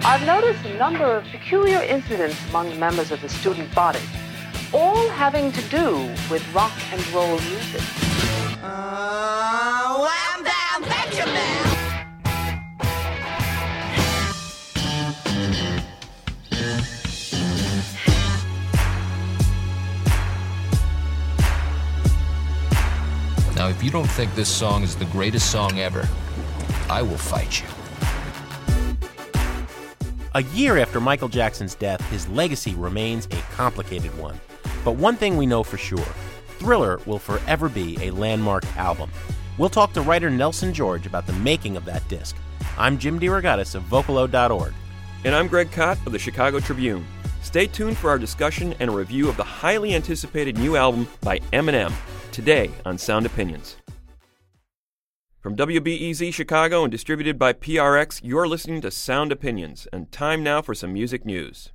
I've noticed a number of peculiar incidents among the members of the student body, all having to do with rock and roll music. I'm down, thank you, man. Now, if you don't think this song is the greatest song ever, I will fight you. A year after Michael Jackson's death, his legacy remains a complicated one. But one thing we know for sure, Thriller will forever be a landmark album. We'll talk to writer Nelson George about the making of that disc. I'm Jim DeRogatis of Vocalo.org. And I'm Greg Kot of the Chicago Tribune. Stay tuned for our discussion and a review of the highly anticipated new album by Eminem, today on Sound Opinions. From WBEZ Chicago and distributed by PRX, you're listening to Sound Opinions, and time now for some music news.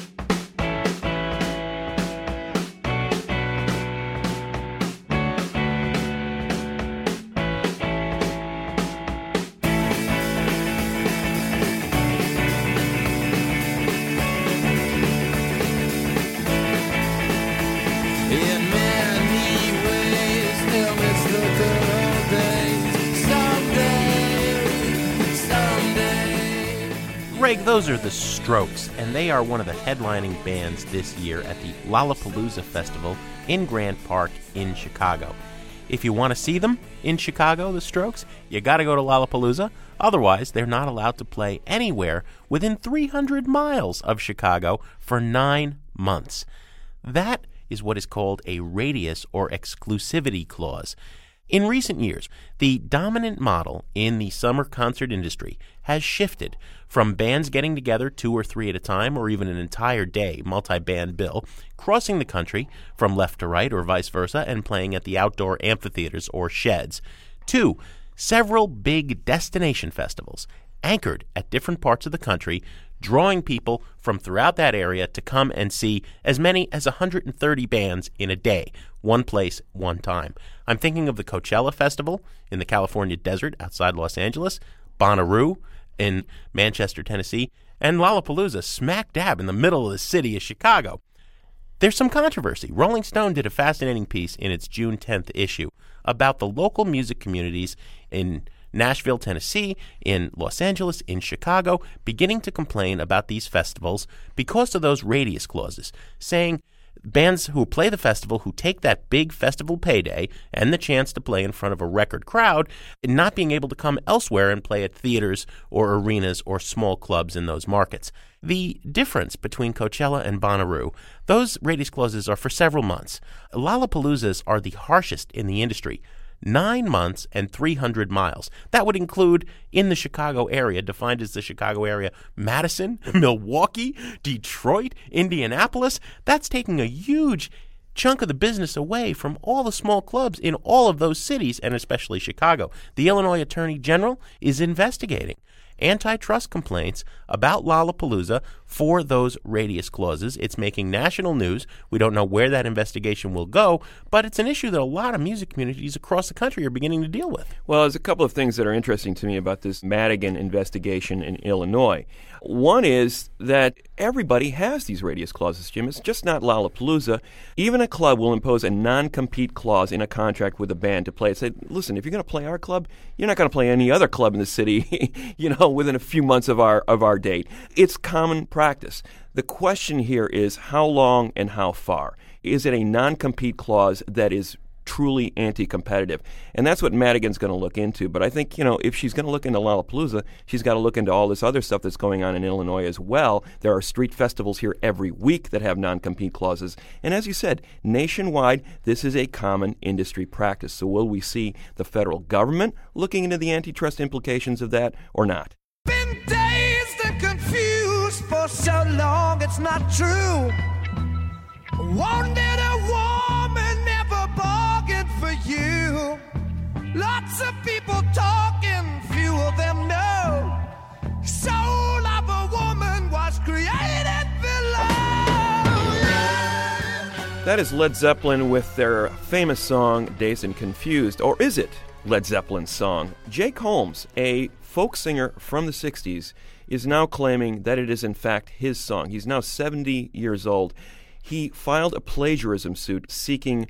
Greg, those are the Strokes, and they are one of the headlining bands this year at the Lollapalooza Festival in Grant Park in Chicago. If you want to see them in Chicago, the Strokes, you got to go to Lollapalooza. Otherwise, they're not allowed to play anywhere within 300 miles of Chicago for 9 months. That is what is called a radius or exclusivity clause. In recent years, the dominant model in the summer concert industry has shifted from bands getting together 2 or 3 at a time or even an entire day, multi-band bill, crossing the country from left to right or vice versa and playing at the outdoor amphitheaters or sheds, to several big destination festivals anchored at different parts of the country, drawing people from throughout that area to come and see as many as 130 bands in a day, one place, one time. I'm thinking of the Coachella Festival in the California desert outside Los Angeles, Bonnaroo in Manchester, Tennessee, and Lollapalooza smack dab in the middle of the city of Chicago. There's some controversy. Rolling Stone did a fascinating piece in its June 10th issue about the local music communities in Nashville, Tennessee, in Los Angeles, in Chicago, beginning to complain about these festivals because of those radius clauses, saying bands who play the festival, who take that big festival payday and the chance to play in front of a record crowd, and not being able to come elsewhere and play at theaters or arenas or small clubs in those markets. The difference between Coachella and Bonnaroo, those radius clauses are for several months. Lollapaloozas are the harshest in the industry. 9 months and 300 miles. That would include, in the Chicago area, defined as the Chicago area, Madison, Milwaukee, Detroit, Indianapolis. That's taking a huge chunk of the business away from all the small clubs in all of those cities, and especially Chicago. The Illinois Attorney General is investigating antitrust complaints about Lollapalooza for those radius clauses. It's making national news. We don't know where that investigation will go, but it's an issue that a lot of music communities across the country are beginning to deal with. Well, there's a couple of things that are interesting to me about this Madigan investigation in Illinois. One is that everybody has these radius clauses, Jim. It's just not Lollapalooza. Even a club will impose a non-compete clause in a contract with a band to play. Say, listen, if you're going to play our club, you're not going to play any other club in the city, within a few months of our date. It's common practice. The question here is how long and how far. Is it a non-compete clause that is truly anti-competitive? And that's what Madigan's going to look into. But I think, if she's going to look into Lollapalooza, she's got to look into all this other stuff that's going on in Illinois as well. There are street festivals here every week that have non-compete clauses. And as you said, nationwide, this is a common industry practice. So will we see the federal government looking into the antitrust implications of that or not? Been dazed and confused for so long, it's not true. Wanted a woman, never bargained for you. Lots of people talking, few of them know. Soul of a woman was created below. That is Led Zeppelin with their famous song, Dazed and Confused. Or is it? Led Zeppelin's song. Jake Holmes, a folk singer from the 60s, is now claiming that it is in fact his song. He's now 70 years old. He filed a plagiarism suit seeking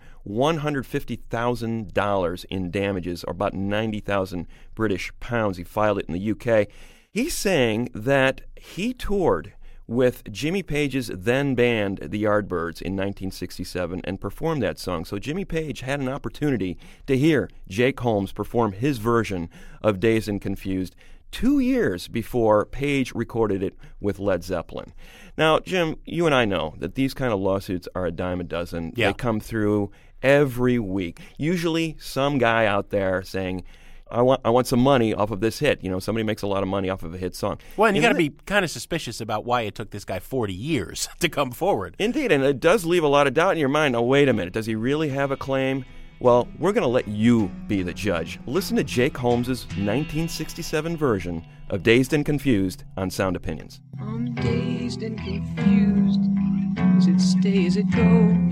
$150,000 in damages, or about 90,000 British pounds. He filed it in the UK. He's saying that he toured with Jimmy Page's then band, the Yardbirds, in 1967 and performed that song. So Jimmy Page had an opportunity to hear Jake Holmes perform his version of Dazed and Confused 2 years before Page recorded it with Led Zeppelin. Now, Jim, you and I know that these kind of lawsuits are a dime a dozen. Yeah. They come through every week. Usually some guy out there saying, I want some money off of this hit. You know, somebody makes a lot of money off of a hit song. Well, and you got to be kind of suspicious about why it took this guy 40 years to come forward. Indeed, and it does leave a lot of doubt in your mind. Now, wait a minute. Does he really have a claim? Well, we're going to let you be the judge. Listen to Jake Holmes' 1967 version of Dazed and Confused on Sound Opinions. I'm dazed and confused. Does it stay, does it go?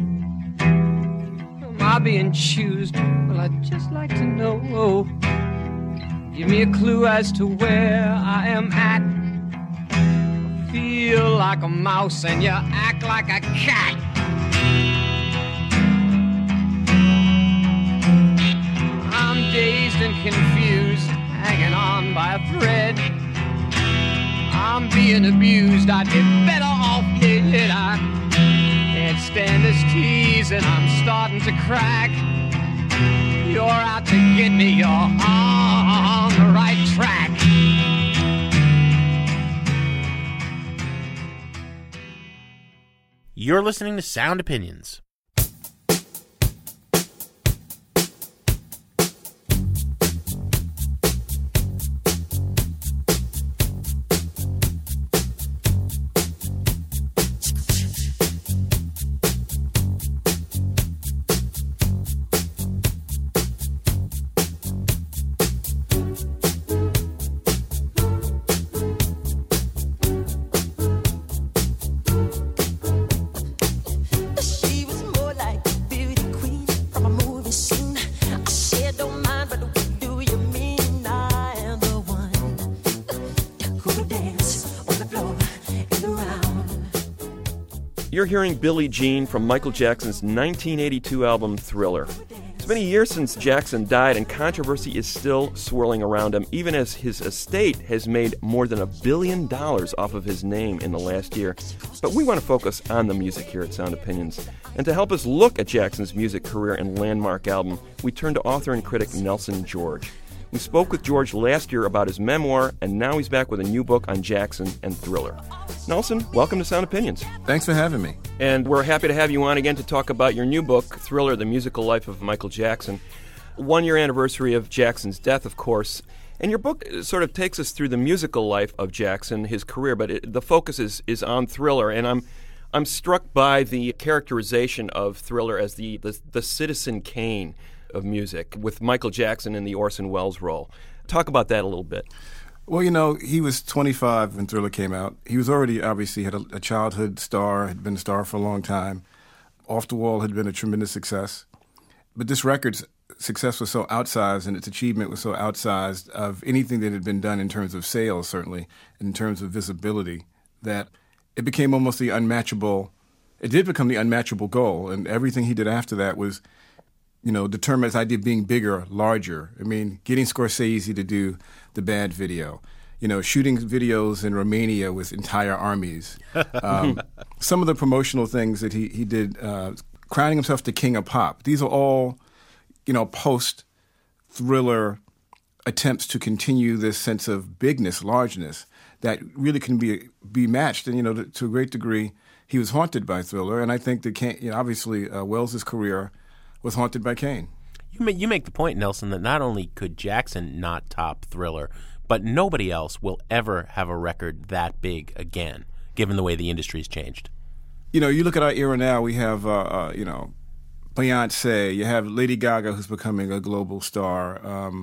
Am I being choosed? Well, I'd just like to know. Give me a clue as to where I am at. I feel like a mouse and you act like a cat. I'm dazed and confused, hanging on by a thread. I'm being abused, I'd be better off dead. I can't stand this tease and I'm starting to crack. You're out to get me, you're on the right track. You're listening to Sound Opinions. You're hearing Billie Jean from Michael Jackson's 1982 album Thriller. It's been a year since Jackson died, and controversy is still swirling around him, even as his estate has made more than $1 billion off of his name in the last year. But we want to focus on the music here at Sound Opinions. And to help us look at Jackson's music career and landmark album, we turn to author and critic Nelson George. We spoke with George last year about his memoir, and now he's back with a new book on Jackson and Thriller. Nelson, welcome to Sound Opinions. Thanks for having me. And we're happy to have you on again to talk about your new book, Thriller, The Musical Life of Michael Jackson. 1 year anniversary of Jackson's death, of course. And your book sort of takes us through the musical life of Jackson, his career, but the focus is on Thriller. And I'm struck by the characterization of Thriller as the Citizen Kane of music, with Michael Jackson in the Orson Welles role. Talk about that a little bit. Well, you know, he was 25 when Thriller came out. He was already, obviously, had a childhood star, had been a star for a long time. Off the Wall had been a tremendous success. But this record's success was so outsized, and its achievement was so outsized of anything that had been done in terms of sales, certainly, in terms of visibility, that it became almost the unmatchable, it did become the unmatchable goal. And everything he did after that was, you know, determined his idea of being bigger, larger. I mean, getting Scorsese to do the Bad video, you know, shooting videos in Romania with entire armies. Some of the promotional things that he did, crowning himself the king of pop. These are all, you know, post-Thriller attempts to continue this sense of bigness, largeness, that really can be matched. And, you know, to a great degree, he was haunted by Thriller. And I think that, you know, obviously, Welles' career was haunted by Kane. You make the point, Nelson, that not only could Jackson not top Thriller, but nobody else will ever have a record that big again, given the way the industry's changed. You know, you look at our era now, we have, you know, Beyonce, you have Lady Gaga, who's becoming a global star,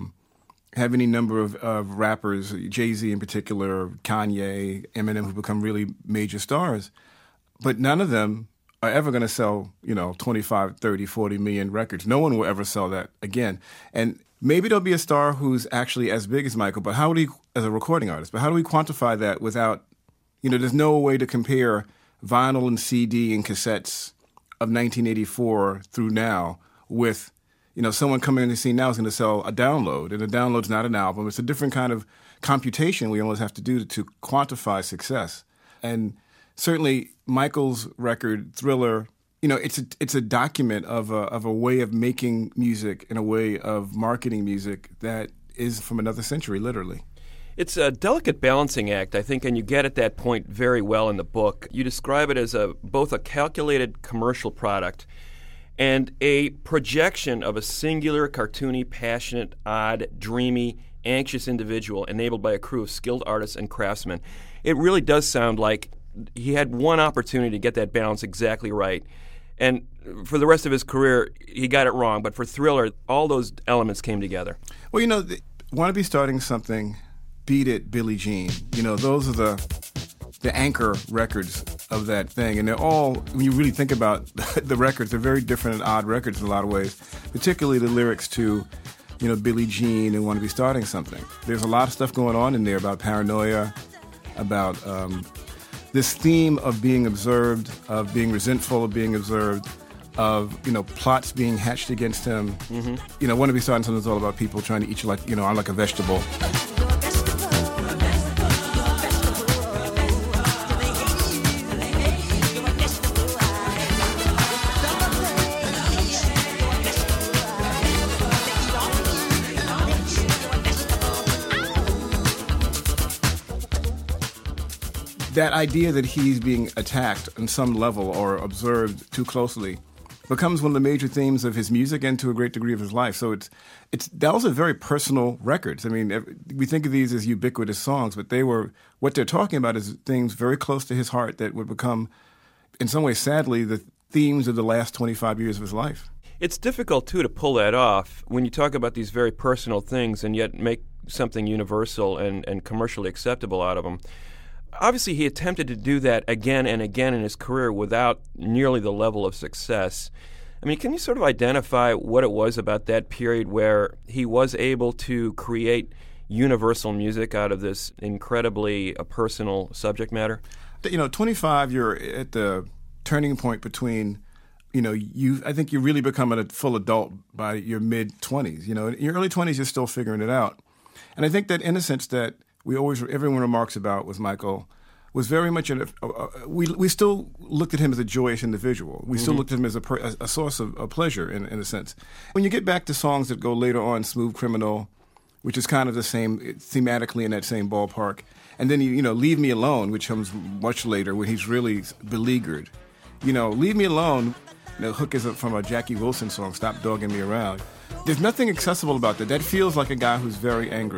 have any number of rappers, Jay-Z in particular, Kanye, Eminem, who've become really major stars. But none of them are ever going to sell, you know, 25, 30, 40 million records. No one will ever sell that again. And maybe there'll be a star who's actually as big as Michael, but how would he, as a recording artist, but how do we quantify that without, there's no way to compare vinyl and CD and cassettes of 1984 through now with, someone coming in the scene now is going to sell a download, and a download's not an album. It's a different kind of computation we almost have to do to quantify success. And certainly Michael's record, Thriller, it's a document of a way of making music and a way of marketing music that is from another century, literally. It's a delicate balancing act, I think, and you get at that point very well in the book. You describe it as both a calculated commercial product and a projection of a singular, cartoony, passionate, odd, dreamy, anxious individual enabled by a crew of skilled artists and craftsmen. It really does sound like he had one opportunity to get that balance exactly right. And for the rest of his career, he got it wrong. But for Thriller, all those elements came together. Well, Want to Be Starting Something, Beat It, Billie Jean. Those are the anchor records of that thing. And they're all, when you really think about the records, they're very different and odd records in a lot of ways, particularly the lyrics to, Billie Jean and Want to Be Starting Something. There's a lot of stuff going on in there about paranoia, about this theme of being observed, of being resentful of being observed, of, plots being hatched against him. Mm-hmm. Want to Be Starting Something is all about people trying to eat you like, I'm like a vegetable. That idea that he's being attacked on some level or observed too closely becomes one of the major themes of his music and to a great degree of his life. So those are very personal records. I mean, we think of these as ubiquitous songs, but what they're talking about is things very close to his heart that would become, in some ways, sadly, the themes of the last 25 years of his life. It's difficult, too, to pull that off when you talk about these very personal things and yet make something universal and commercially acceptable out of them. Obviously, he attempted to do that again and again in his career without nearly the level of success. I mean, can you sort of identify what it was about that period where he was able to create universal music out of this incredibly personal subject matter? 25, you're at the turning point between, I think you really become a full adult by your mid-20s. In your early 20s, you're still figuring it out. And I think that innocence that everyone remarks about with Michael was very much we still looked at him as a joyous individual. We still looked at him as a source of pleasure in a sense. When you get back to songs that go later on, Smooth Criminal, which is kind of the same thematically in that same ballpark, and then Leave Me Alone, which comes much later when he's really beleaguered. Leave Me Alone, the hook is from a Jackie Wilson song, Stop Dogging Me Around. There's nothing accessible about that. That feels like a guy who's very angry.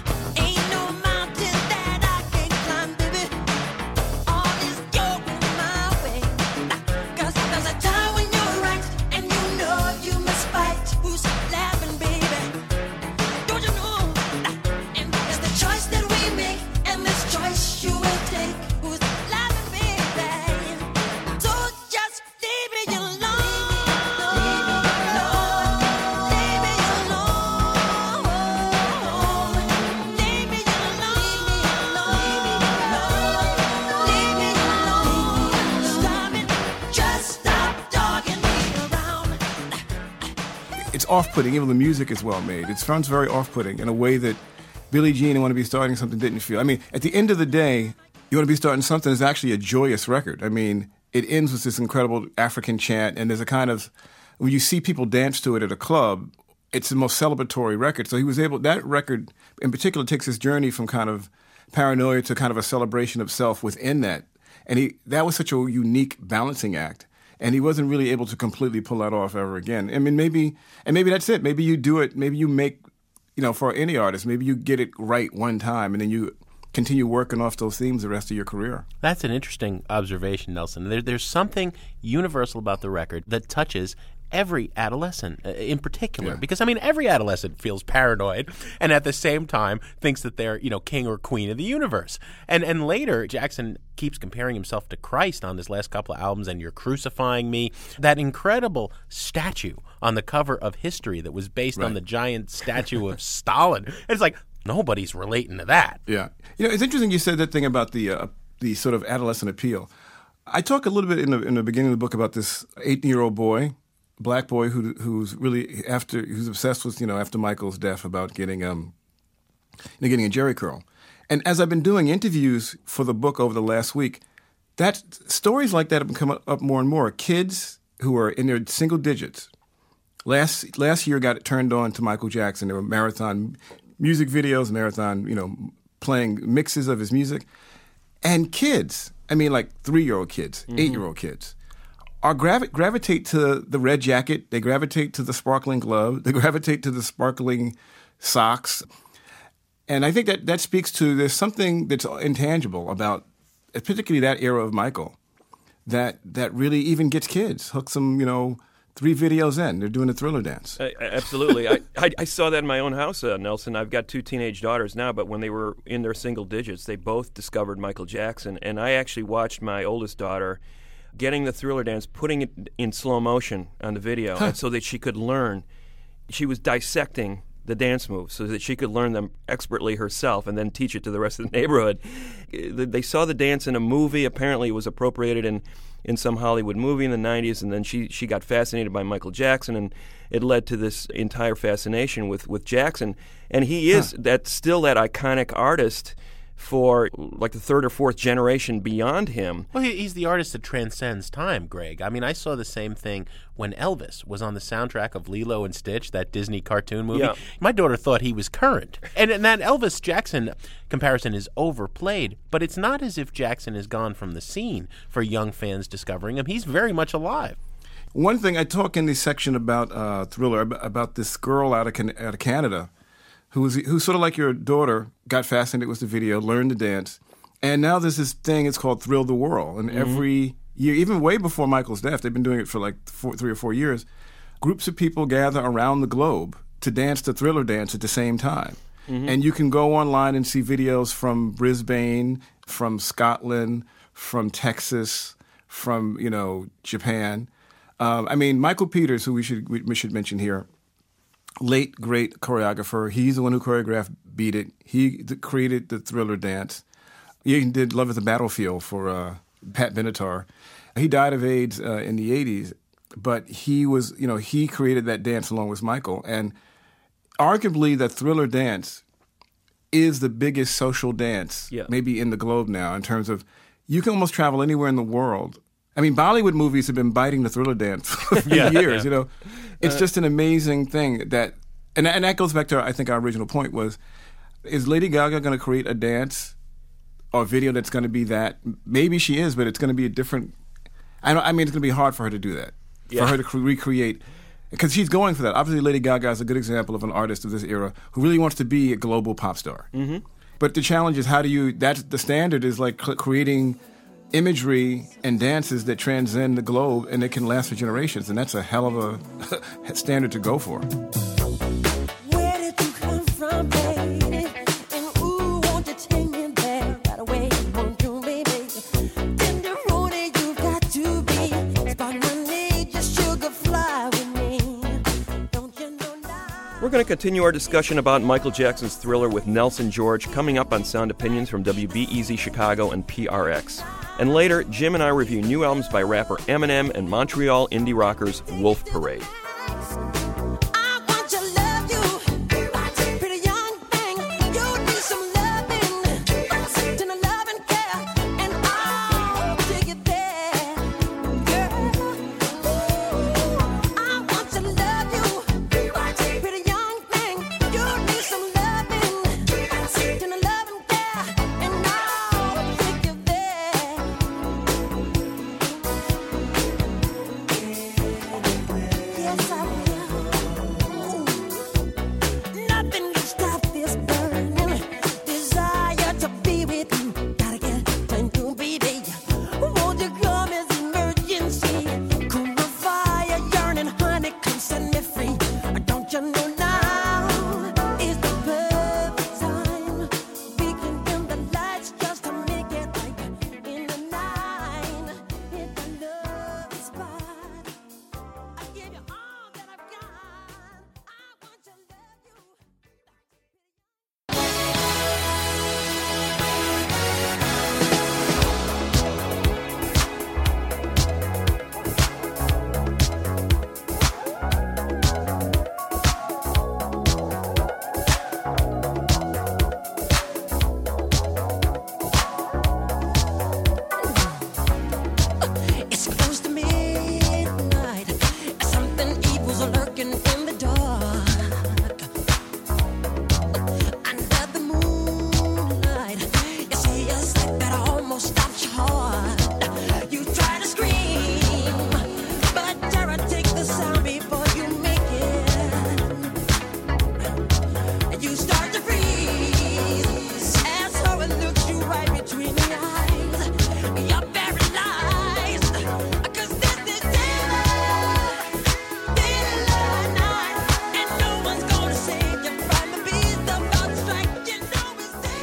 Off-putting, even the music is well made. It sounds very off-putting in a way that Billie Jean and Want to Be Starting Something didn't feel. I mean, at the end of the day, You Want to Be Starting Something is actually a joyous record. I mean, it ends with this incredible African chant, and there's a kind of, when you see people dance to it at a club, it's the most celebratory record. So that record in particular takes his journey from kind of paranoia to kind of a celebration of self within that. And that was such a unique balancing act. And he wasn't really able to completely pull that off ever again. I mean, maybe that's it. Maybe you do it. Maybe you make, for any artist, maybe you get it right one time and then you continue working off those themes the rest of your career. That's an interesting observation, Nelson. There's something universal about the record that touches every adolescent in particular. Because, I mean, every adolescent feels paranoid and at the same time thinks that they're, king or queen of the universe. And later, Jackson keeps comparing himself to Christ on his last couple of albums, and You're Crucifying Me. That incredible statue on the cover of History that was based on the giant statue of Stalin. It's like, nobody's relating to that. Yeah. It's interesting you said that thing about the sort of adolescent appeal. I talk a little bit in the beginning of the book about this 18-year-old boy, black boy who's obsessed with, after Michael's death about getting a Jheri curl. And as I've been doing interviews for the book over the last week, that stories like that have been coming up more and more. Kids who are in their single digits last year got turned on to Michael Jackson. There were marathon music videos, marathon, playing mixes of his music. And kids, like 3-year-old kids, 8-year-old kids, are gravitate to the red jacket. They gravitate to the sparkling glove. They gravitate to the sparkling socks. And I think that speaks to there's something that's intangible about, particularly that era of Michael, that really even gets kids, hooks them, 3 videos in, they're doing a Thriller dance. Absolutely. I saw that in my own house, Nelson. I've got 2 teenage daughters now, but when they were in their single digits, they both discovered Michael Jackson. And I actually watched my oldest daughter getting the Thriller dance, putting it in slow motion on the video and so that she could learn. She was dissecting the dance moves so that she could learn them expertly herself and then teach it to the rest of the neighborhood. They saw the dance in a movie. Apparently it was appropriated in some Hollywood movie in the 90s, and then she got fascinated by Michael Jackson, and it led to this entire fascination with Jackson. And he is still that iconic artist for like the 3rd or 4th generation beyond him. Well, he's the artist that transcends time, Greg. I mean, I saw the same thing when Elvis was on the soundtrack of Lilo and Stitch, that Disney cartoon movie. Yeah. My daughter thought he was current. And that Elvis-Jackson comparison is overplayed, but it's not as if Jackson is gone from the scene for young fans discovering him. He's very much alive. One thing I talk in this section about Thriller, about this girl out of Canada who's sort of like your daughter, got fascinated with the video, learned to dance, and now there's this thing, it's called Thrill the World, and every year, even way before Michael's death, they've been doing it for like 3 or 4 years, groups of people gather around the globe to dance the Thriller dance at the same time. And you can go online and see videos from Brisbane, from Scotland, from Texas, from, Japan. Michael Peters, who we should mention here, late, great choreographer. He's the one who choreographed Beat It. He created the Thriller dance. He did Love at the Battlefield for Pat Benatar. He died of AIDS in the 80s, but he created that dance along with Michael. And arguably the Thriller dance is the biggest social dance maybe in the globe now in terms of you can almost travel anywhere in the world. Bollywood movies have been biting the Thriller dance for years, It's just an amazing thing and that goes back to, I think, our original point was, is Lady Gaga going to create a dance or a video that's going to be that? Maybe she is, but it's going to be a different, it's going to be hard for her to do that, for her to recreate, because she's going for that. Obviously, Lady Gaga is a good example of an artist of this era who really wants to be a global pop star. But the challenge is that's the standard is like creating imagery and dances that transcend the globe and it can last for generations, and that's a hell of a standard to go for. Where did you come from, baby? And ooh, won't you take me there right away? Won't you, baby? In the road you got to be. Spot money, just sugar fly with me. Don't you know now? We're going to continue our discussion about Michael Jackson's Thriller with Nelson George coming up on Sound Opinions from WBEZ Chicago and PRX. And later, Jim and I review new albums by rapper Eminem and Montreal indie rockers Wolf Parade. I want to love you, pretty young thing. You need some loving, then a loving care, and I'll take it there, girl. I want to love you, pretty young thing. You need some loving, then a loving care, and I'll take it there. Yes, I will.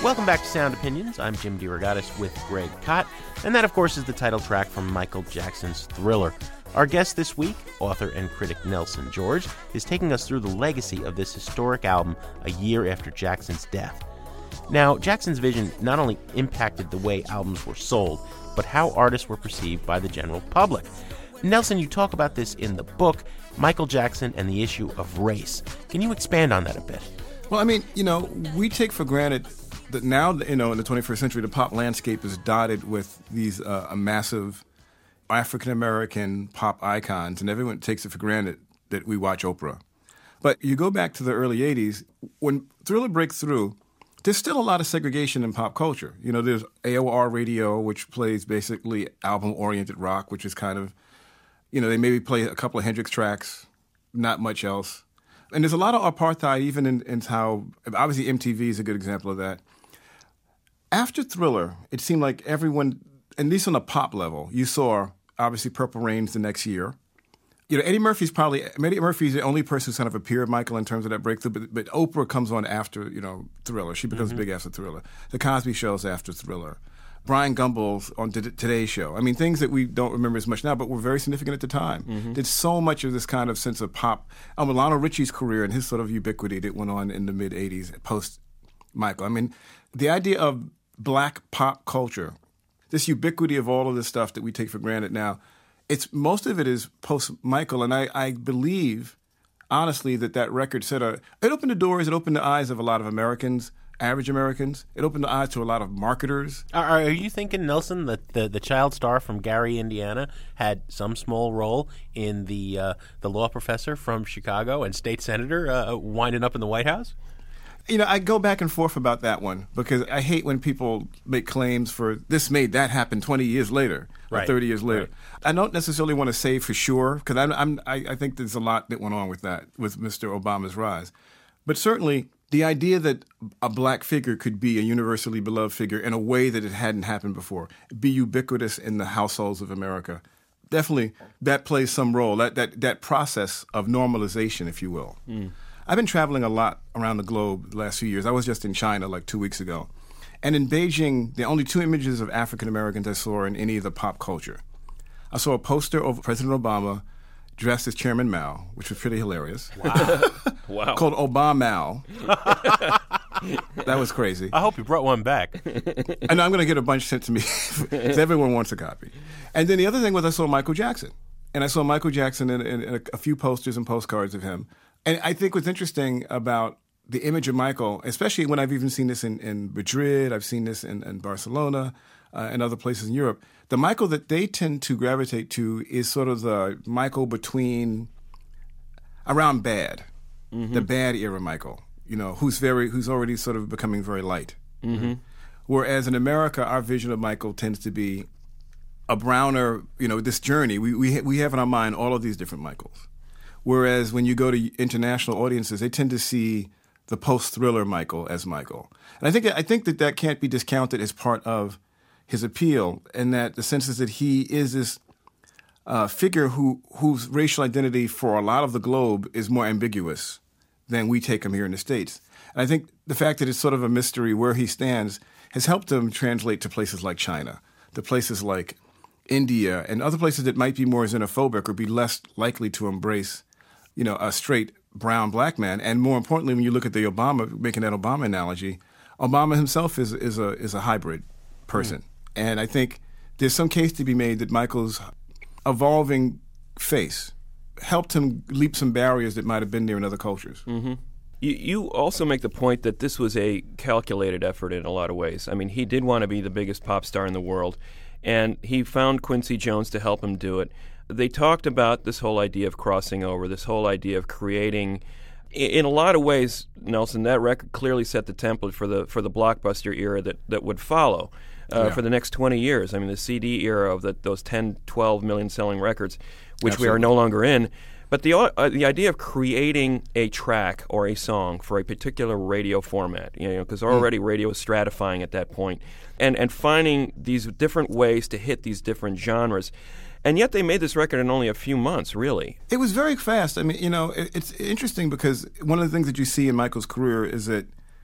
Welcome back to Sound Opinions. I'm Jim DeRogatis with Greg Kot, and that, of course, is the title track from Michael Jackson's Thriller. Our guest this week, author and critic Nelson George, is taking us through the legacy of this historic album a year after Jackson's death. Now, Jackson's vision not only impacted the way albums were sold, but how artists were perceived by the general public. Nelson, you talk about this in the book, Michael Jackson and the Issue of Race. Can you expand on that a bit? Well, I mean, we take for granted that now, in the 21st century, the pop landscape is dotted with these massive African-American pop icons, and everyone takes it for granted that we watch Oprah. But you go back to the early 80s, when Thriller breaks through, there's still a lot of segregation in pop culture. There's AOR radio, which plays basically album-oriented rock, which is kind of, they maybe play a couple of Hendrix tracks, not much else. And there's a lot of apartheid even in how, obviously MTV is a good example of that. After Thriller, it seemed like everyone, at least on a pop level, you saw, obviously, Purple Rain's the next year. Eddie Murphy's the only person who kind of appeared, Michael, in terms of that breakthrough, but Oprah comes on after, Thriller. She becomes big after Thriller. The Cosby Show's after Thriller. Brian Gumbel's on Today's Show. I mean, things that we don't remember as much now, but were very significant at the time. There's so much of this kind of sense of pop. Lionel Richie's career and his sort of ubiquity that went on in the mid-'80s, post-Michael. I mean, the idea of black pop culture, this ubiquity of all of this stuff that we take for granted now, most of it is post-Michael, and I believe, honestly, that record it opened the doors, it opened the eyes of a lot of Americans, average Americans. It opened the eyes to a lot of marketers. Are you thinking, Nelson, that the child star from Gary, Indiana, had some small role in the law professor from Chicago and state senator winding up in the White House? I go back and forth about that one because I hate when people make claims for this made that happen 20 years later or 30 years later. Right. I don't necessarily want to say for sure because I think there's a lot that went on with that, with Mr. Obama's rise. But certainly the idea that a black figure could be a universally beloved figure in a way that it hadn't happened before, be ubiquitous in the households of America, definitely that plays some role, that process of normalization, if you will. I've been traveling a lot around the globe the last few years. I was just in China like 2 weeks ago. And in Beijing, the only two images of African Americans I saw in any of the pop culture. I saw a poster of President Obama dressed as Chairman Mao, which was pretty hilarious. Wow. Called Obama. That was crazy. I hope you brought one back. And I'm going to get a bunch sent to me because everyone wants a copy. And then the other thing was I saw Michael Jackson. And I saw Michael Jackson in a few posters and postcards of him. And I think what's interesting about the image of Michael, especially when I've even seen this in Madrid, I've seen this in Barcelona, and other places in Europe, the Michael that they tend to gravitate to is sort of the Michael around bad, the bad era Michael, who's already sort of becoming very light. Whereas in America, our vision of Michael tends to be a browner, this journey. We have in our mind all of these different Michaels. Whereas when you go to international audiences, they tend to see the post-Thriller Michael as Michael. And I think that can't be discounted as part of his appeal, and that the sense is that he is this figure whose racial identity for a lot of the globe is more ambiguous than we take him here in the States. And I think the fact that it's sort of a mystery where he stands has helped him translate to places like China, to places like India, and other places that might be more xenophobic or be less likely to embrace a straight brown black man. And more importantly, when you look at making that Obama analogy, Obama himself is a hybrid person. And I think there's some case to be made that Michael's evolving face helped him leap some barriers that might have been there in other cultures. You also make the point that this was a calculated effort in a lot of ways. I mean, he did want to be the biggest pop star in the world, and he found Quincy Jones to help him do it. They talked about this whole idea of crossing over, this whole idea of creating. In a lot of ways, Nelson, that record clearly set the template for the blockbuster era that would follow for the next 20 years. I mean, the CD era of those 10, 12 million selling records, which we are no longer in. But the idea of creating a track or a song for a particular radio format, because already radio is stratifying at that point, and finding these different ways to hit these different genres. And yet they made this record in only a few months, really. It was very fast. I mean, it's interesting because one of the things that you see in Michael's career is that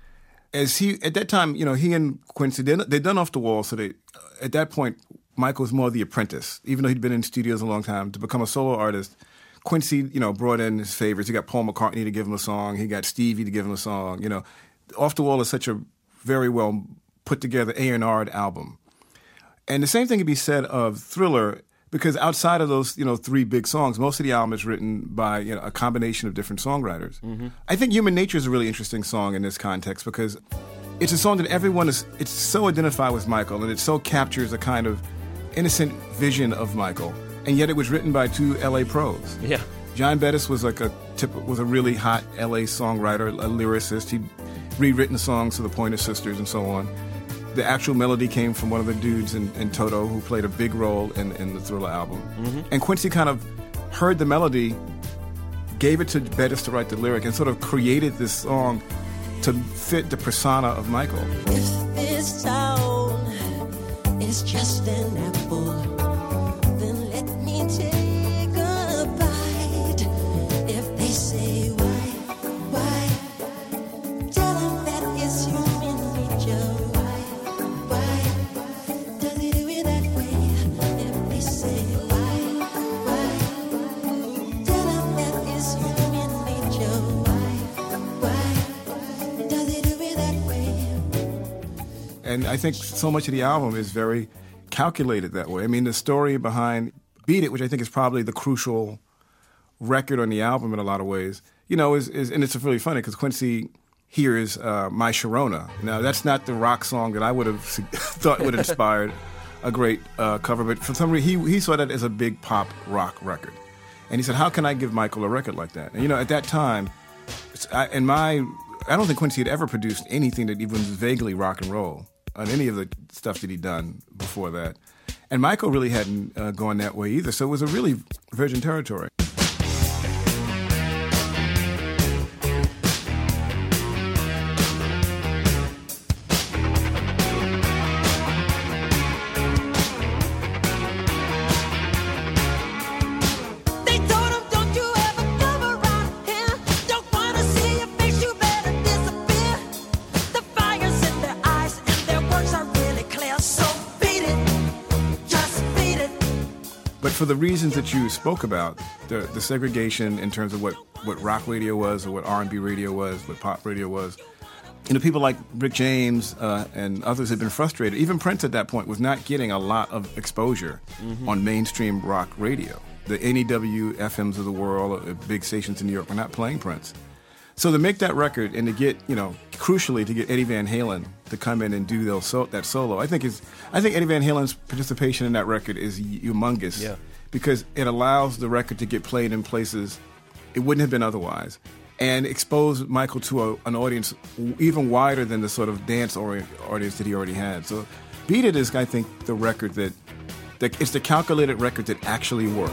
At that time, he and Quincy, they'd done Off the Wall, so at that point, Michael was more the apprentice, even though he'd been in studios a long time. To become a solo artist, Quincy, brought in his favorites. He got Paul McCartney to give him a song. He got Stevie to give him a song. Off the Wall is such a very well put together A&R'd album. And the same thing can be said of Thriller, because outside of those, 3 big songs, most of the album is written by a combination of different songwriters. Mm-hmm. I think Human Nature is a really interesting song in this context because it's a song that it's so identified with Michael, and it so captures a kind of innocent vision of Michael, and yet it was written by 2 L.A. pros. Yeah. John Bettis was was a really hot L.A. songwriter, a lyricist. He'd rewritten songs for the Pointer Sisters and so on. The actual melody came from one of the dudes in Toto who played a big role in the Thriller album. Mm-hmm. And Quincy kind of heard the melody, gave it to Bettis to write the lyric, and sort of created this song to fit the persona of Michael. If this town is just an apple, then let me take a bite. If they say why, tell them that it's human nature. Why does it do it that way? If they say why, tell them that it's human nature. Why does it do it that way? And I think so much of the album is very calculated that way. I mean, the story behind Beat It, which I think is probably the crucial record on the album in a lot of ways, is and it's really funny because Quincy hears My Sharona. Now, that's not the rock song that I would have thought would have inspired a great cover, but for some reason he saw that as a big pop rock record. And he said, how can I give Michael a record like that? And, at that time, I don't think Quincy had ever produced anything that even was vaguely rock and roll on any of the stuff that he'd done before that. And Michael really hadn't gone that way either, so it was a really virgin territory. They told him, don't you ever come around here. Don't wanna see your face, you better disappear. The fire's in their eyes and their words are really clear. So beat it, just beat it. But for the reasons that you spoke about, the segregation in terms of what rock radio was or what R&B radio was, what pop radio was, people like Rick James and others had been frustrated. Even Prince at that point was not getting a lot of exposure on mainstream rock radio. The NEW FMs of the world, big stations in New York, were not playing Prince. So to make that record and to get, crucially to get Eddie Van Halen to come in and do that solo, I think Eddie Van Halen's participation in that record is humongous. Yeah. Because it allows the record to get played in places it wouldn't have been otherwise, and expose Michael to an audience even wider than the sort of dance audience that he already had. So Beat It is, I think, the record that it's the calculated record that actually works.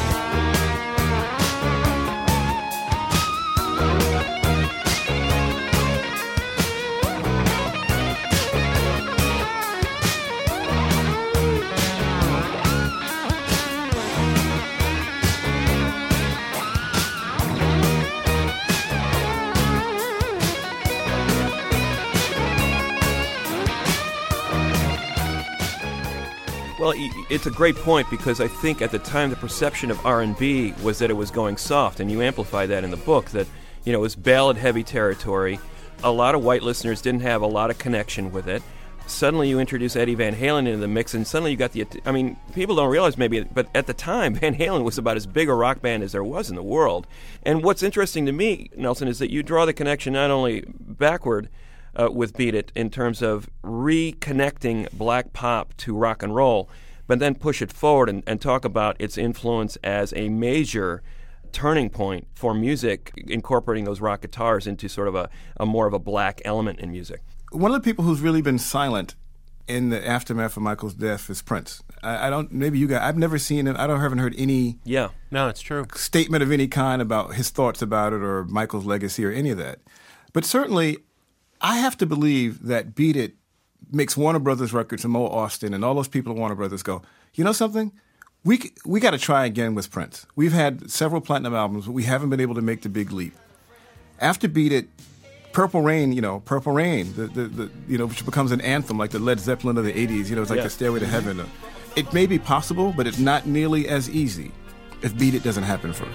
Well, it's a great point because I think at the time the perception of R&B was that it was going soft, and you amplify that in the book, that it was ballad-heavy territory. A lot of white listeners didn't have a lot of connection with it. Suddenly you introduce Eddie Van Halen into the mix, and suddenly you got people don't realize maybe, but at the time, Van Halen was about as big a rock band as there was in the world. And what's interesting to me, Nelson, is that you draw the connection not only backward with Beat It in terms of reconnecting black pop to rock and roll, but then push it forward and talk about its influence as a major turning point for music, incorporating those rock guitars into sort of a more of a black element in music. One of the people who's really been silent in the aftermath of Michael's death is Prince. Maybe you guys, I've never seen him. Haven't heard any No, it's true. statement of any kind about his thoughts about it or Michael's legacy or any of that. But certainly, I have to believe that Beat It makes Warner Brothers Records and Mo Austin and all those people at Warner Brothers go, you know something? We got to try again with Prince. We've had several platinum albums, but we haven't been able to make the big leap. After Beat It, Purple Rain, Purple Rain, which becomes an anthem like the Led Zeppelin of the 80s, it's like the Stairway to Heaven. It may be possible, but it's not nearly as easy if Beat It doesn't happen first.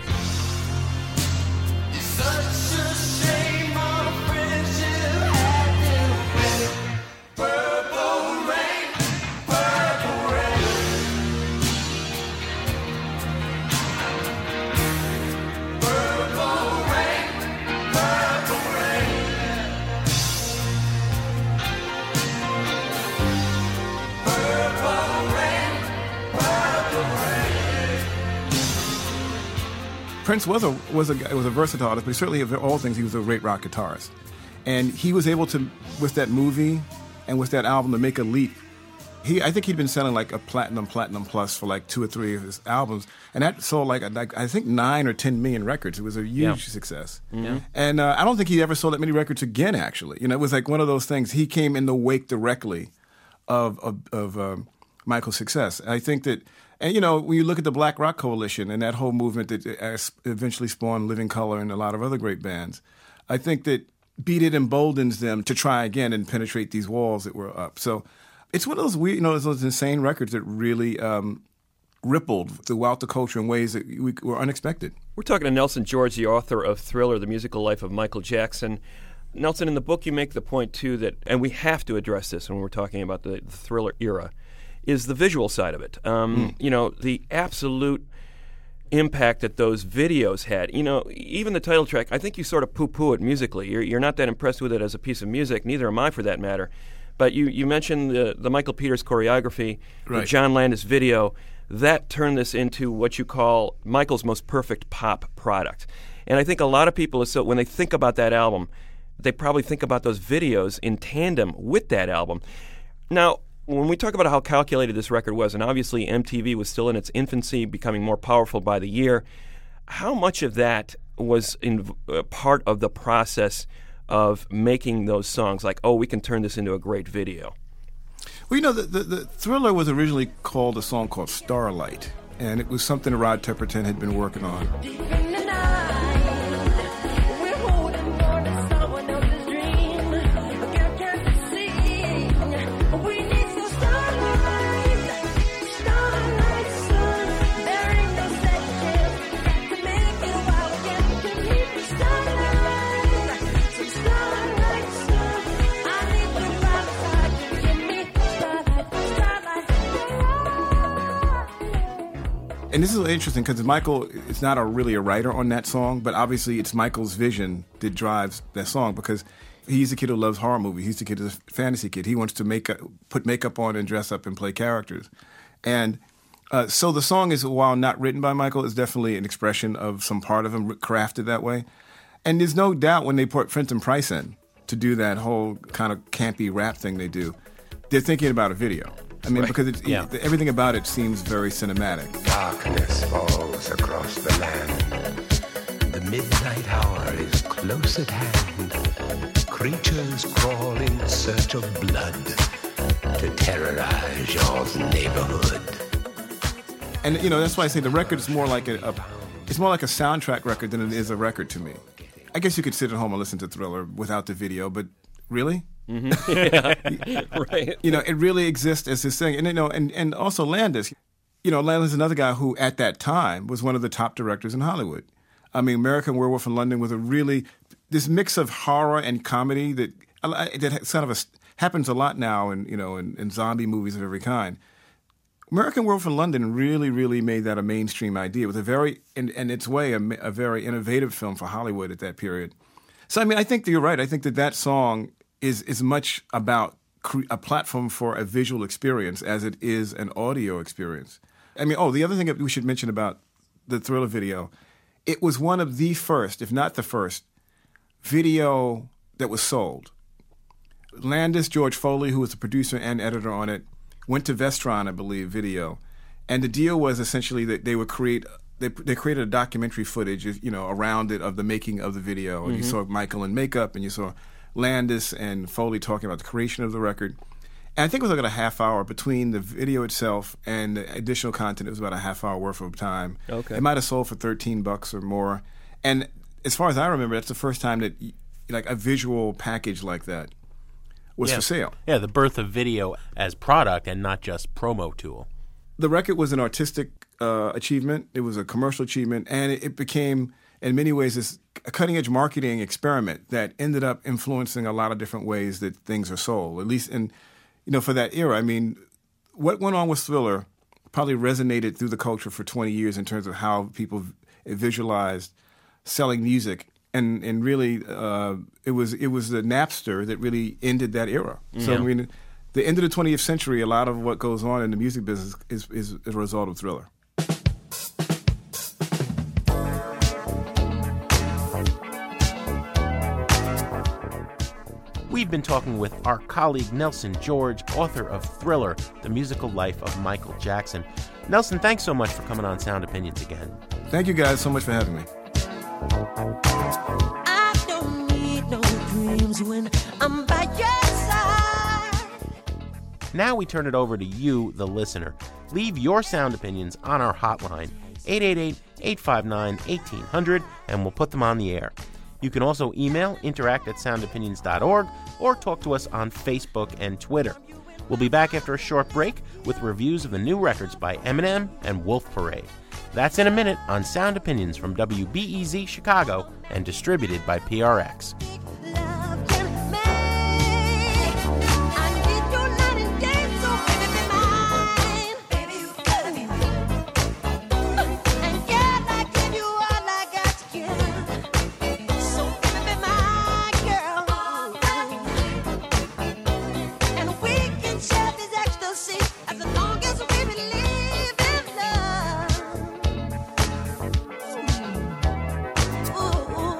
Prince was a versatile artist, but certainly of all things, he was a great rock guitarist. And he was able to, with that movie and with that album, to make a leap. I think he'd been selling like a platinum plus for like 2 or 3 of his albums, and that sold like I think 9 or 10 million records. It was a huge success. Mm-hmm. And I don't think he ever sold that many records again. Actually, it was like one of those things. He came in the wake directly of Michael's success. I think that. And, when you look at the Black Rock Coalition and that whole movement that eventually spawned Living Colour and a lot of other great bands, I think that Beat It emboldens them to try again and penetrate these walls that were up. So it's one of those weird, those insane records that really rippled throughout the culture in ways that were unexpected. We're talking to Nelson George, the author of Thriller, The Musical Life of Michael Jackson. Nelson, in the book you make the point, too, that, and we have to address this when we're talking about the Thriller era, is the visual side of it. The absolute impact that those videos had. Even the title track, I think you sort of poo-poo it musically. You're not that impressed with it as a piece of music, neither am I for that matter. But you mentioned the Michael Peters choreography, the John Landis video. That turned this into what you call Michael's most perfect pop product. And I think a lot of people, so when they think about that album, they probably think about those videos in tandem with that album. Now, when we talk about how calculated this record was, and obviously MTV was still in its infancy, becoming more powerful by the year, how much of that was part of the process of making those songs? Like, we can turn this into a great video. Well, the Thriller was originally called a song called Starlight, and it was something Rod Temperton had been working on. And this is interesting because Michael is not really a writer on that song, but obviously it's Michael's vision that drives that song because he's a kid who loves horror movies. He's a kid who's a fantasy kid. He wants to put makeup on and dress up and play characters. And so the song is, while not written by Michael, is definitely an expression of some part of him crafted that way. And there's no doubt when they put Fenton Price in to do that whole kind of campy rap thing they do, they're thinking about a video. I mean, because everything about it seems very cinematic. Darkness falls across the land. The midnight hour is close at hand. Creatures crawl in search of blood to terrorize your neighborhood. And that's why I say the record is more like it's more like a soundtrack record than it is a record to me. I guess you could sit at home and listen to Thriller without the video, but really? Mm-hmm. Yeah. Right. It really exists as this thing. And also Landis. Landis is another guy who at that time was one of the top directors in Hollywood. I mean, American Werewolf in London was this mix of horror and comedy that kind of happens a lot now in zombie movies of every kind. American Werewolf in London really, really made that a mainstream idea. It was in its way, a very innovative film for Hollywood at that period. So, I mean, I think that you're right. I think that song is much about a platform for a visual experience as it is an audio experience. I mean, the other thing that we should mention about the Thriller video, it was one of the first, if not the first, video that was sold. Landis, George Foley, who was the producer and editor on it, went to Vestron, I believe, video. And the deal was essentially that they would they created a documentary footage, around it of the making of the video. And you saw Michael in makeup, and you saw Landis and Foley talking about the creation of the record. And I think it was like a half hour between the video itself and the additional content. It was about a half hour worth of time. Okay. It might have sold for $13 or more. And as far as I remember, that's the first time that like a visual package like that was for sale. Yeah, the birth of video as product and not just promo tool. The record was an artistic achievement. It was a commercial achievement, and it became, in many ways, this cutting-edge marketing experiment that ended up influencing a lot of different ways that things are sold, at least in, for that era. I mean, what went on with Thriller probably resonated through the culture for 20 years in terms of how people visualized selling music. And really, it was the Napster that really ended that era. So, I mean, the end of the 20th century, a lot of what goes on in the music business is a result of Thriller. We've been talking with our colleague Nelson George, author of Thriller, The Musical Life of Michael Jackson. Nelson, thanks so much for coming on Sound Opinions again. Thank you guys so much for having me. I don't need no dreams when I'm by your side. Now we turn it over to you, the listener. Leave your sound opinions on our hotline, 888-859-1800, and we'll put them on the air. You can also email interact@soundopinions.org or talk to us on Facebook and Twitter. We'll be back after a short break with reviews of the new records by Eminem and Wolf Parade. That's in a minute on Sound Opinions from WBEZ Chicago and distributed by PRX. Love can make. I need your night and day, so baby be mine. Baby, you gotta be mine. And yeah, I give you all I got to give. So baby be my girl. And we can share this ecstasy as long as we believe in love. Ooh.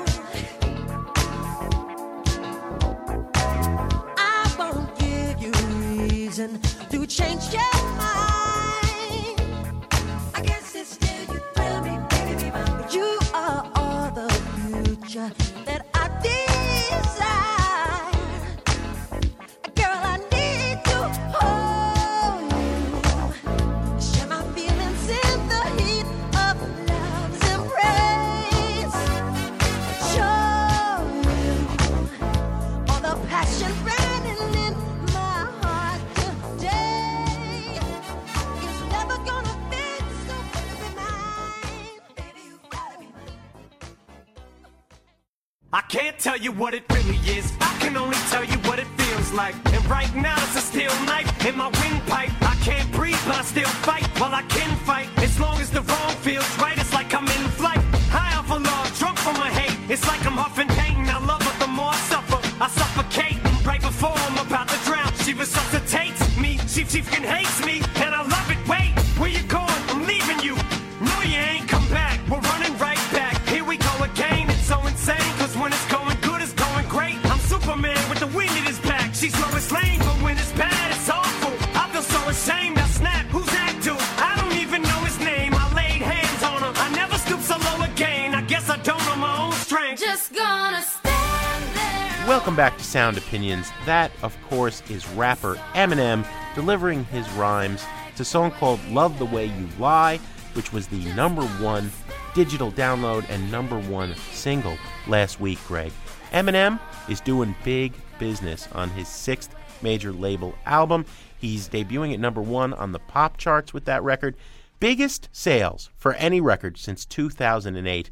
I won't give you reason to change your mind. I guess it's still you thrill me, baby. But you are all the future that I desire. Girl, I need to hold you. Share my feelings in the heat of love's embrace. Show you all the passion burning in my heart today. It's never gonna fade, so baby be mine. Baby, you gotta be mine. I can't tell you what it really is. I can only tell you what it feels like. And right now it's a steel knife in my windpipe. I can't breathe, but I still fight. Well, I can fight as long as the wrong feels right. It's like I'm in flight, high off of love, drunk from my hate. It's like I'm huffing pain. I love her, the more I suffer, I suffocate. Right before I'm about to drown, she resuscitates me. She fucking hates me, and I love it. Wait, where you going? I'm leaving you. No, you ain't come back. We're running right back. Here we go again. It's so insane, cause when it's going good, it's going great. I'm Superman with the wind in his back. She's Lois Lane, but when it's bad, it's awful. I feel so ashamed. I snap. Who's that dude? I don't even know his name. I laid hands on him. I never stoop so low again. I guess I don't know my own strength. Just gonna stand there. Welcome back to Sound Opinions. That, of course, is rapper Eminem delivering his rhymes. It's a song called Love the Way You Lie, which was the #1 digital download and #1 single last week, Greg. Eminem is doing big business on his 6th major label album. He's debuting at #1 on the pop charts with that record. Biggest sales for any record since 2008,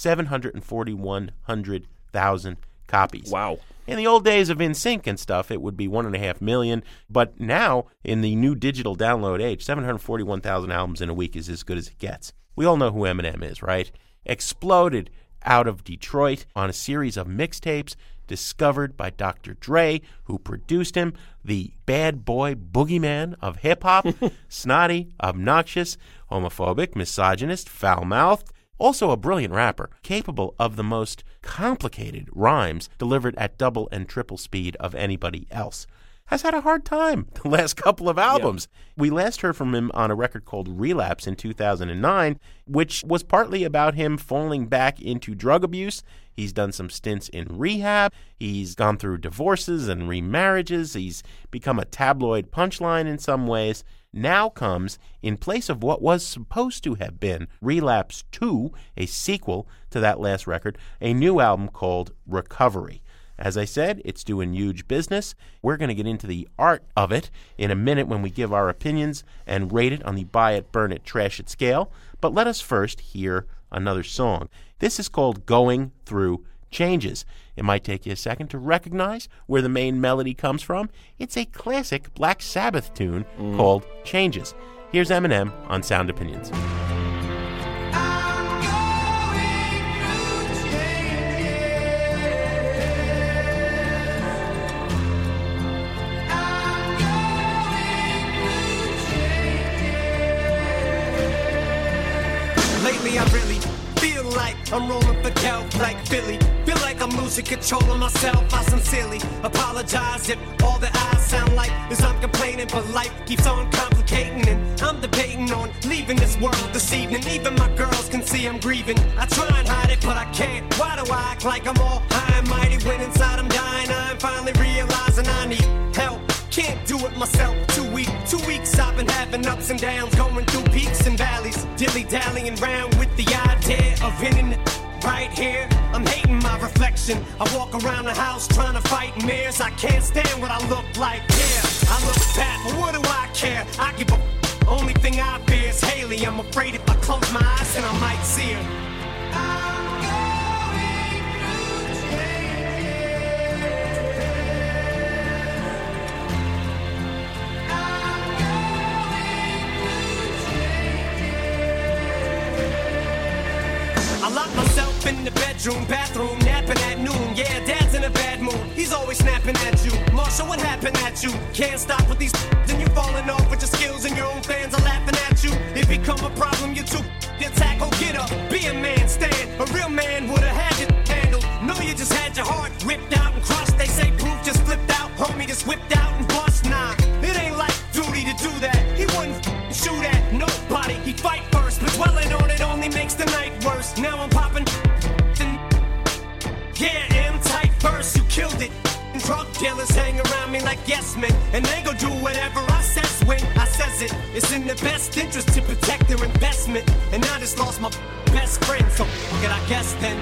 741,000 copies. Wow. In the old days of NSYNC and stuff, it would be 1.5 million. But now, in the new digital download age, 741,000 albums in a week is as good as it gets. We all know who Eminem is, right? Exploded out of Detroit on a series of mixtapes discovered by Dr. Dre, who produced him, the bad boy boogeyman of hip-hop, snotty, obnoxious, homophobic, misogynist, foul-mouthed, also a brilliant rapper, capable of the most complicated rhymes delivered at double and triple speed of anybody else. Has had a hard time the last couple of albums. Yeah. We last heard from him on a record called Relapse in 2009, which was partly about him falling back into drug abuse. He's done some stints in rehab. He's gone through divorces and remarriages. He's become a tabloid punchline in some ways. Now comes, in place of what was supposed to have been Relapse 2, a sequel to that last record, a new album called Recovery. As I said, it's doing huge business. We're going to get into the art of it in a minute when we give our opinions and rate it on the buy it, burn it, trash it scale. But let us first hear another song. This is called Going Through Changes. It might take you a second to recognize where the main melody comes from. It's a classic Black Sabbath tune called Changes. Here's Eminem on Sound Opinions. Lately I really feel like I'm rolling for kelp like Philly. Feel like I'm losing control of myself. I sincerely apologize if all that I sound like is I'm complaining, but life keeps on complicating, and I'm debating on leaving this world this evening. Even my girls can see I'm grieving. I try and hide it, but I can't. Why do I act like I'm all high and mighty when inside I'm dying? I'm finally realizing I need help. Can't do it myself, 2 weeks I've been having ups and downs, going through peaks and valleys, dilly-dallying around with the idea of ending it right here. I'm hating my reflection. I walk around the house trying to fight mirrors. I can't stand what I look like. Yeah, I look fat, but what do I care? I give a only thing I fear is Haley. I'm afraid if I close my eyes then I might see her. I lock myself in the bathroom, napping at noon. Yeah, Dad's in a bad mood. He's always snapping at you. Marshall, what happened at you? Can't stop with these then you falling off with your skills and your own fans are laughing at you. It become a problem, you too tackle. Get up, be a man, stand. A real man would've had it handled. No, you just had your heart ripped out and crushed. They say proof just flipped out. Homie just whipped out and bust. Nah, it ain't like duty to do that. He wouldn't shoot at nobody. He'd fight first, but dwelling on it only makes the night worse. Now I'm popping. Yeah, M-type verse, you killed it. And drug dealers hang around me like yes men, and they gon' do whatever I says when I says it. It's in their best interest to protect their investment, and I just lost my best friend, so what could I guess then?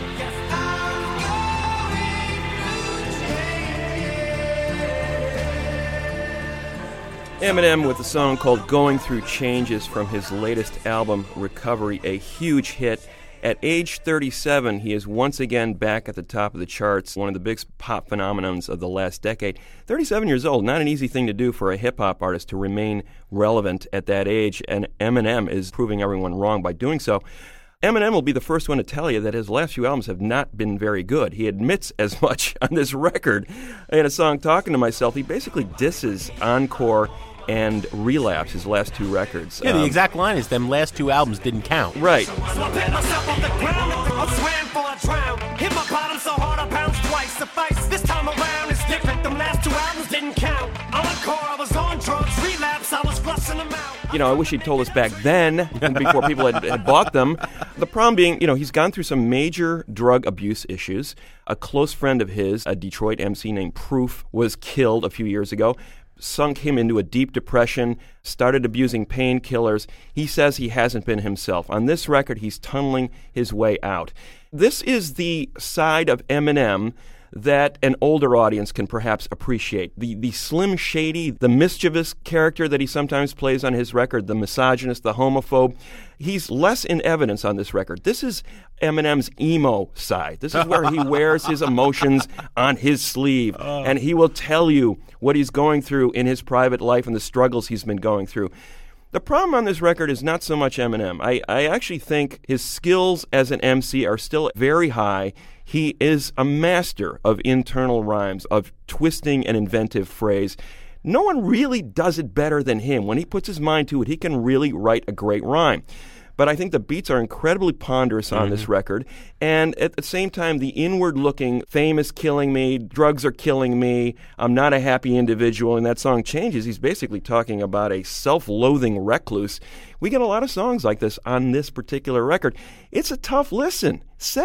Eminem with a song called Going Through Changes from his latest album, Recovery, a huge hit. At age 37, he is once again back at the top of the charts, one of the big pop phenomenons of the last decade. 37 years old, not an easy thing to do for a hip-hop artist to remain relevant at that age, and Eminem is proving everyone wrong by doing so. Eminem will be the first one to tell you that his last few albums have not been very good. He admits as much on this record. In a song, Talking to Myself, he basically disses Encore and Relapse, his last two records. Yeah, the exact line is, them last two albums didn't count. Right. So I picked myself off the ground, I swam for a drown. Hit my bottom so hard I bounced twice, suffice. This time around it's different, them last two albums didn't count. Encore, I was on drugs, Relapse, I was flushing them out. You know, I wish he'd told us back then, before people had bought them. The problem being, you know, he's gone through some major drug abuse issues. A close friend of his, a Detroit MC named Proof, was killed a few years ago. Sunk him into a deep depression, started abusing painkillers. He says he hasn't been himself. On this record, he's tunneling his way out. This is the side of Eminem that an older audience can perhaps appreciate. The Slim Shady, the mischievous character that he sometimes plays on his record, the misogynist, the homophobe, he's less in evidence on this record. This is Eminem's emo side. This is where he wears his emotions on his sleeve, and he will tell you what he's going through in his private life and the struggles he's been going through. The problem on this record is not so much Eminem. I actually think his skills as an MC are still very high. He is a master of internal rhymes, of twisting an inventive phrase. No one really does it better than him. When he puts his mind to it, he can really write a great rhyme. But I think the beats are incredibly ponderous on this record. And at the same time, the inward-looking, fame is killing me, drugs are killing me, I'm not a happy individual, and that song Changes. He's basically talking about a self-loathing recluse. We get a lot of songs like this on this particular record. It's a tough listen.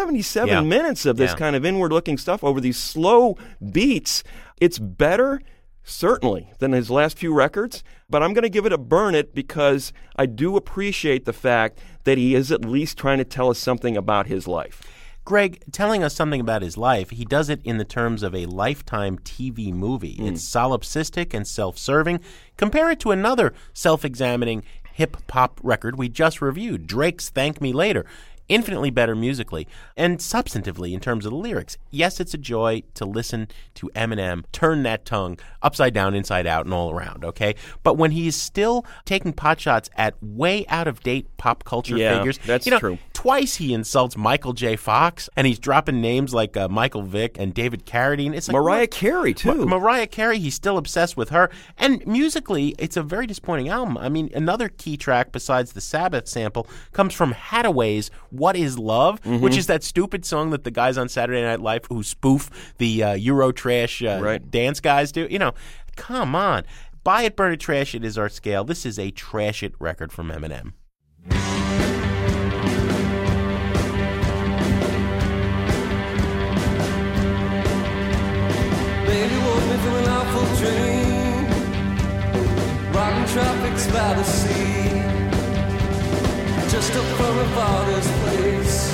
77 minutes of this kind of inward-looking stuff over these slow beats. It's better, certainly, than his last few records, but I'm going to give it a burn it because I do appreciate the fact that he is at least trying to tell us something about his life. Greg, telling us something about his life, he does it in the terms of a Lifetime TV movie. It's solipsistic and self-serving. Compare it to another self-examining hip-hop record we just reviewed, Drake's Thank Me Later. Infinitely better musically and substantively in terms of the lyrics. Yes, it's a joy to listen to Eminem turn that tongue upside down, inside out, and all around, okay? But when he is still taking potshots at way out-of-date pop culture figures. That's true. Twice he insults Michael J. Fox, and he's dropping names like Michael Vick and David Carradine. It's like, Mariah Carey, too. Mariah Carey, he's still obsessed with her. And musically, it's a very disappointing album. I mean, another key track besides the Sabbath sample comes from Haddaway's What Is Love, which is that stupid song that the guys on Saturday Night Live who spoof the Eurotrash dance guys do. Come on. Buy it, burn it, trash it is our scale. This is a trash it record from Eminem. Baby woke me from an awful dream, rotten tropics by the sea, just up from her father's place,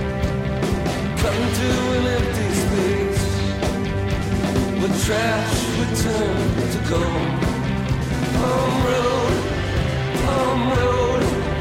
cutting through an empty space, where trash would turn to gold. Palm road, palm road,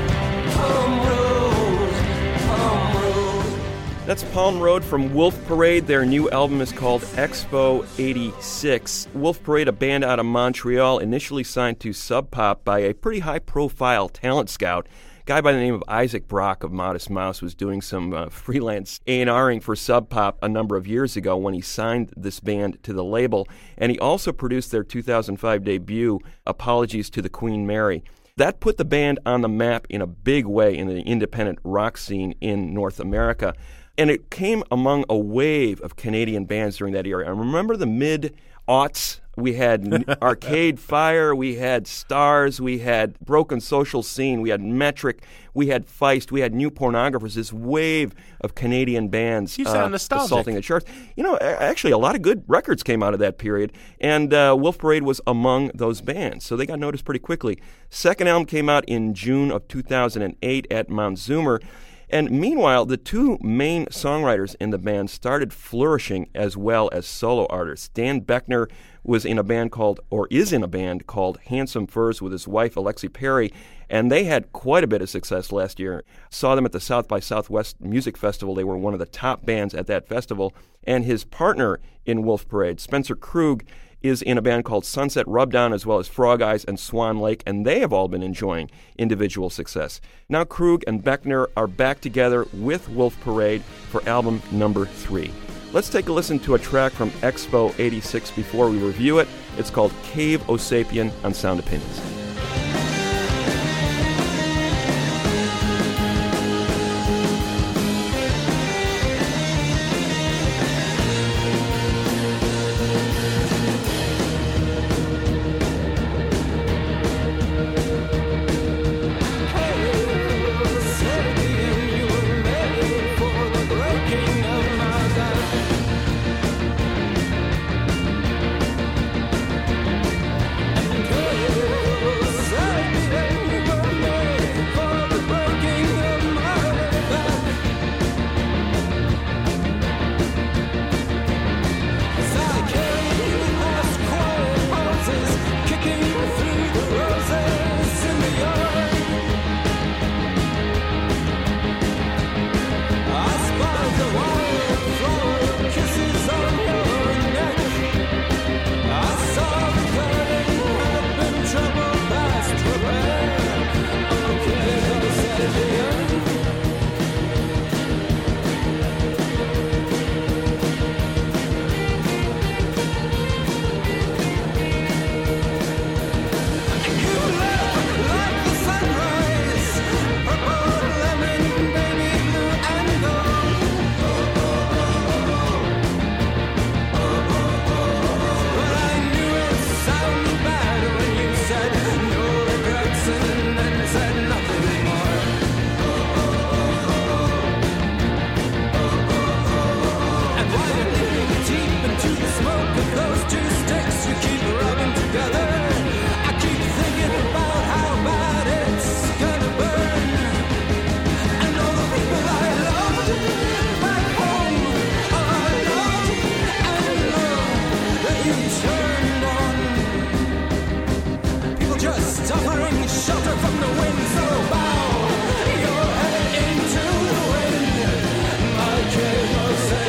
palm road, palm road. That's Palm Road from Wolf Parade. Their new album is called Expo 86. Wolf Parade, a band out of Montreal, initially signed to Sub Pop by a pretty high-profile talent scout. A guy by the name of Isaac Brock of Modest Mouse was doing some freelance A&Ring for Sub Pop a number of years ago when he signed this band to the label. And he also produced their 2005 debut, Apologies to the Queen Mary. That put the band on the map in a big way in the independent rock scene in North America. And it came among a wave of Canadian bands during that era. I remember the mid-aughts. We had Arcade Fire, we had Stars, we had Broken Social Scene, we had Metric, we had Feist, we had New Pornographers, this wave of Canadian bands You sound nostalgic. assaulting the charts. Actually, a lot of good records came out of that period, and Wolf Parade was among those bands, so they got noticed pretty quickly. Second album came out in June of 2008 at Mount Zoomer. And meanwhile, the two main songwriters in the band started flourishing as well as solo artists. Dan Beckner is in a band called Handsome Furs with his wife, Alexi Perry, and they had quite a bit of success last year. Saw them at the South by Southwest Music Festival. They were one of the top bands at that festival. And his partner in Wolf Parade, Spencer Krug, is in a band called Sunset Rubdown, as well as Frog Eyes and Swan Lake, and they have all been enjoying individual success. Now Krug and Beckner are back together with Wolf Parade for album number 3. Let's take a listen to a track from Expo 86 before we review it. It's called Cave Osapian on Sound Opinions. Hey, just offering shelter from the wind. So bow your head into the wind, my Homo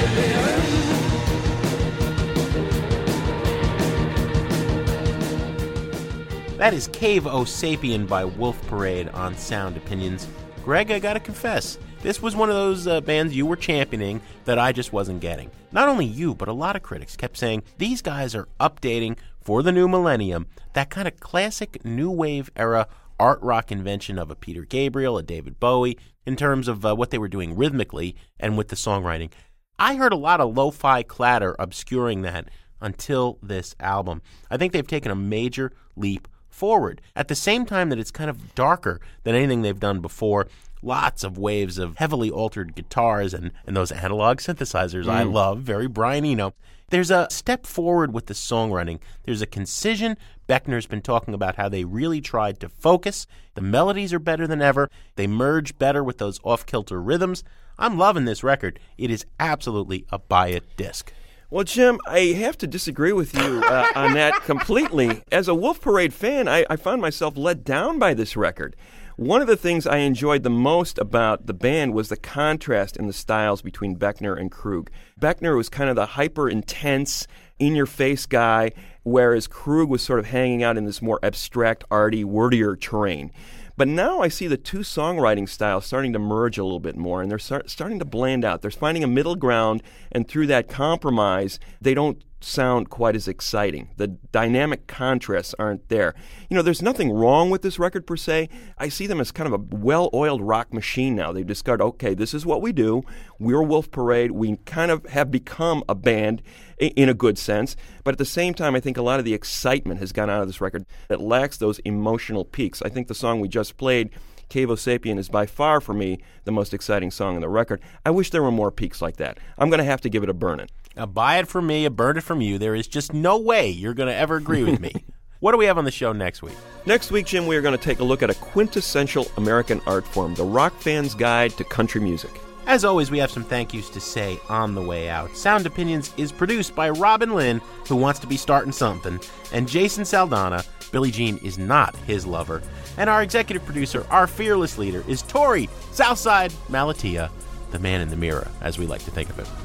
sapien. That is Cave O Sapien by Wolf Parade on Sound Opinions. Greg, I gotta confess, this was one of those bands you were championing that I just wasn't getting. Not only you, but a lot of critics kept saying these guys are updating for the new millennium that kind of classic new wave era art rock invention of a Peter Gabriel, a David Bowie, in terms of what they were doing rhythmically and with the songwriting. I heard a lot of lo-fi clatter obscuring that until this album. I think they've taken a major leap forward. At the same time that it's kind of darker than anything they've done before, lots of waves of heavily altered guitars and those analog synthesizers I love, very Brian Eno. There's a step forward with the songwriting. There's a concision. Beckner's been talking about how they really tried to focus. The melodies are better than ever. They merge better with those off-kilter rhythms. I'm loving this record. It is absolutely a buy-it disc. Well, Jim, I have to disagree with you on that completely. As a Wolf Parade fan, I found myself let down by this record. One of the things I enjoyed the most about the band was the contrast in the styles between Beckner and Krug. Beckner was kind of the hyper-intense, in-your-face guy, whereas Krug was sort of hanging out in this more abstract, arty, wordier terrain. But now I see the two songwriting styles starting to merge a little bit more, and they're starting to blend out. They're finding a middle ground, and through that compromise, they don't sound quite as exciting. The dynamic contrasts aren't there. You know, there's nothing wrong with this record per se. I see them as kind of a well-oiled rock machine now. They've discovered, okay, this is what we do. We're Wolf Parade. We kind of have become a band in a good sense. But at the same time, I think a lot of the excitement has gone out of this record. It lacks those emotional peaks. I think the song we just played, Cave O Sapien, is by far, for me, the most exciting song on the record. I wish there were more peaks like that. I'm going to have to give it a burn it. A buy it from me, a burn it from you. There is just no way you're going to ever agree with me. What do we have on the show next week? Next week, Jim, we are going to take a look at a quintessential American art form, the rock fan's guide to country music. As always, we have some thank yous to say on the way out. Sound Opinions is produced by Robin Lynn, who wants to be starting something, and Jason Saldana. Billie Jean is not his lover. And our executive producer, our fearless leader, is Tori Southside Malatia, the man in the mirror, as we like to think of it.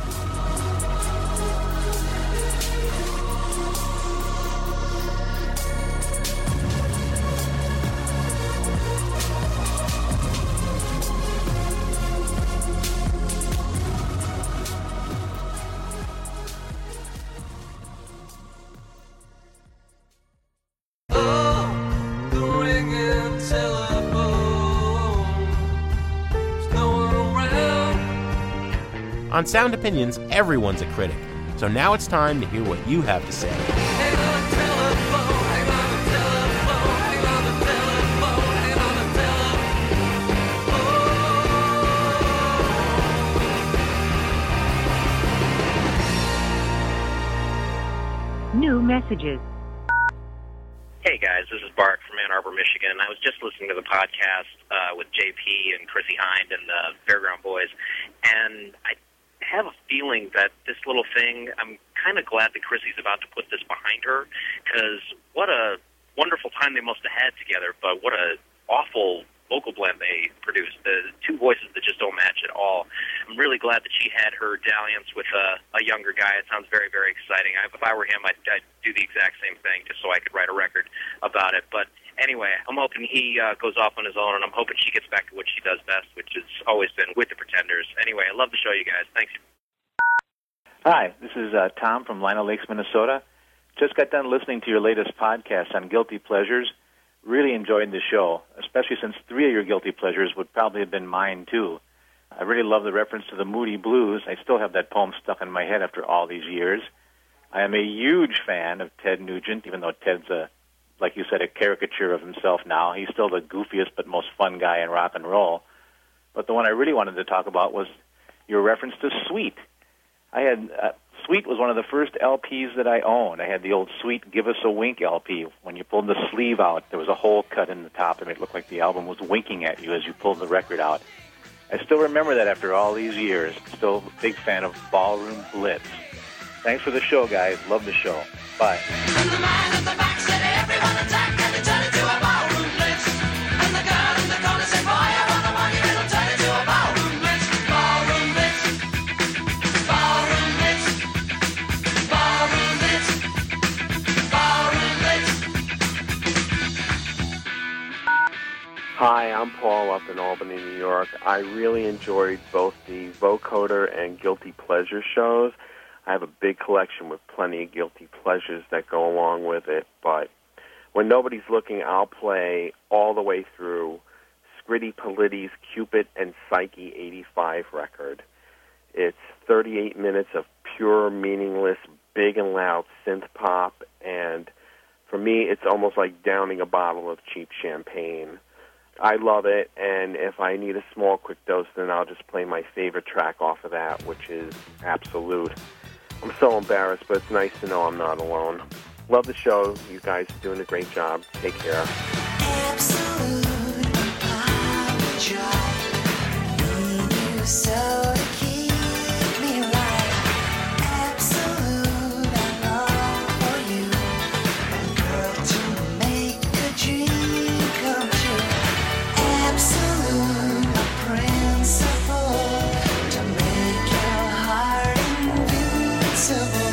On Sound Opinions, everyone's a critic. So now it's time to hear what you have to say. New messages. Hey guys, this is Bart from Ann Arbor, Michigan. I was just listening to the podcast with JP and Chrissy Hind and the Fairground Boys, and I have a feeling that this little thing, I'm kind of glad that Chrissy's about to put this behind her, because what a wonderful time they must have had together, but what a awful vocal blend they produced. The two voices that just don't match at all. I'm really glad that she had her dalliance with a younger guy. It sounds very, very exciting. If I were him, I'd do the exact same thing just so I could write a record about it. But anyway, I'm hoping he goes off on his own, and I'm hoping she gets back to what she does best, which has always been with the Pretenders. Anyway, I love the show, you guys. Thanks. Hi, this is Tom from Lino Lakes, Minnesota. Just got done listening to your latest podcast on Guilty Pleasures. Really enjoyed the show, especially since 3 of your Guilty Pleasures would probably have been mine, too. I really love the reference to the Moody Blues. I still have that poem stuck in my head after all these years. I am a huge fan of Ted Nugent, even though Ted's, like you said, a caricature of himself now. He's still the goofiest but most fun guy in rock and roll. But the one I really wanted to talk about was your reference to Sweet. I had Sweet was one of the first LPs that I owned. I had the old Sweet Give Us a Wink LP. When you pulled the sleeve out, there was a hole cut in the top, and it looked like the album was winking at you as you pulled the record out. I still remember that after all these years. Still a big fan of Ballroom Blitz. Thanks for the show, guys. Love the show. Bye. And the man at the back said everyone attack, and it turned into a Hi, I'm Paul up in Albany, New York. I really enjoyed both the Vocoder and Guilty Pleasure shows. I have a big collection with plenty of Guilty Pleasures that go along with it, but when nobody's looking, I'll play all the way through Scritti Politti's Cupid and Psyche 85 record. It's 38 minutes of pure, meaningless, big and loud synth pop, and for me, it's almost like downing a bottle of cheap champagne. I love it, and if I need a small, quick dose, then I'll just play my favorite track off of that, which is Absolute. I'm so embarrassed, but it's nice to know I'm not alone. Love the show. You guys are doing a great job. Take care. Absolute, I would try. Need you so to keep me right. Absolute, I long for you. Girl, to make a dream come true. Absolute, a principle to make your heart invincible.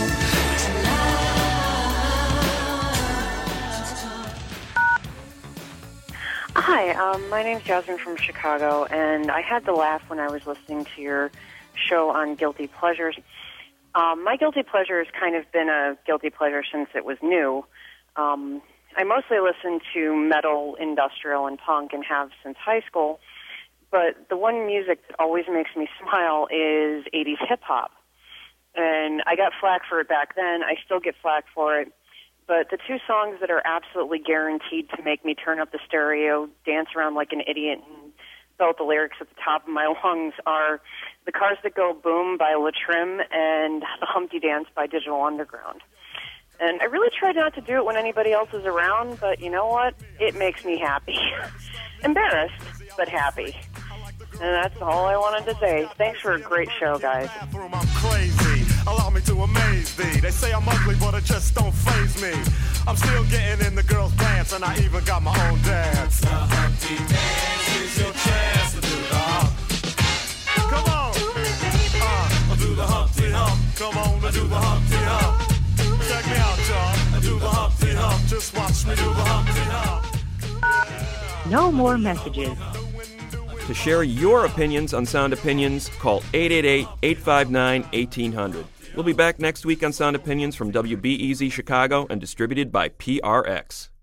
Hi, my name's Jasmine from Chicago, and I had to laugh when I was listening to your show on Guilty Pleasures. My Guilty Pleasure has kind of been a guilty pleasure since it was new. I mostly listen to metal, industrial, and punk, and have since high school, but the one music that always makes me smile is 80s hip-hop. And I got flack for it back then. I still get flack for it. But the two songs that are absolutely guaranteed to make me turn up the stereo, dance around like an idiot, and belt the lyrics at the top of my lungs are The Cars That Go Boom by Latrim and The Humpty Dance by Digital Underground. And I really try not to do it when anybody else is around, but you know what? It makes me happy. Embarrassed, but happy. And that's all I wanted to say. Thanks for a great show, guys. I'm crazy. Allow me to amaze thee. They say I'm ugly, but it just don't faze me. I'm still getting in the girls' pants, and I even got my own dance. The Humpty Dance is your chance to do the hump. Come on. Do the Humpty Hump. Come on, do the Humpty Hump. Check me out, y'all. Do the Humpty Hump. Just watch me do the Humpty Hump. No more messages. To share your opinions on Sound Opinions, call 888-859-1800. We'll be back next week on Sound Opinions from WBEZ Chicago and distributed by PRX.